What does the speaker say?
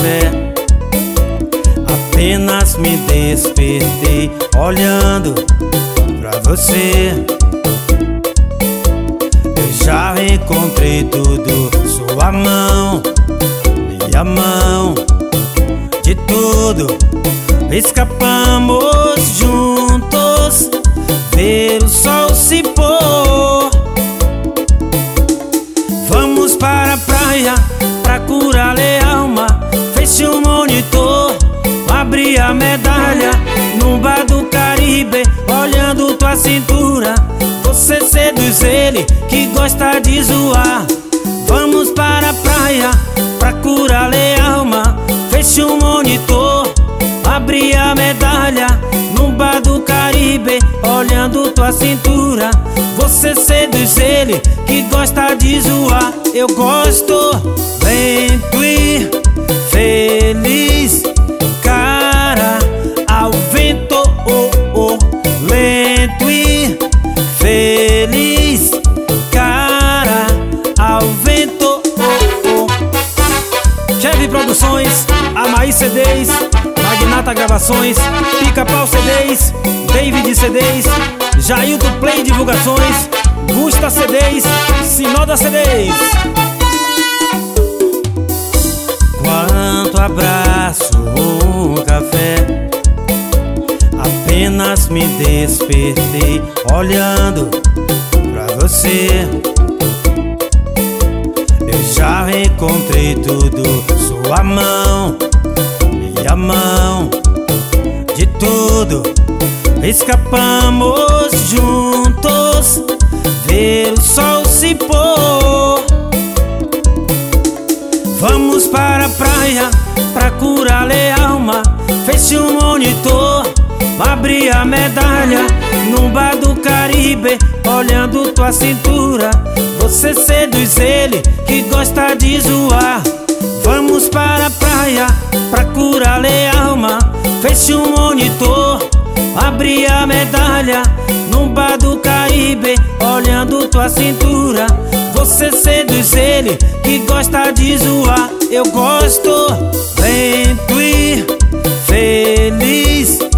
café. Apenas me despertei olhando pra você. Eu já encontrei tudo, sua mão, minha mão, de tudo. Escapamos juntos, ver o sol se pôr. Vamos para a praia, pra curar a alma. Feche o monitor, abre a medalha. No bar do Caribe, olhando tua cintura. Você seduz ele, que gosta de zoar. Vamos para a praia, pra curar a alma. Feche o monitor, abre a medalha. No bar do Caribe, olhando tua cintura. Você seduz ele, que gosta de zoar. Eu gosto lento e feliz, cara ao vento, oh, oh. Lento e feliz, cara ao vento, oh, oh. Chevy Produções, Amaí CDs, Magnata Gravações, Pica-Pau CDs, David CDs, Jailton Play Divulgações, Gusta CDs, Sinoda CDs. Quanto abraço ou café, apenas me despertei olhando pra você. Eu já encontrei tudo, sua mão, minha mão, de tudo. Escapamos juntos, ver o sol se pôr. Vamos para a praia, pra curar a alma. Feche o monitor, abre a medalha. No bar do Caribe, olhando tua cintura. Você seduz ele, que gosta de zoar. Vamos para a praia, pra curar a alma. Feche o monitor, abre a medalha. No bar do Caribe, olhando tua cintura. Você seduz ele, que gosta de zoar. Eu gosto lento e feliz,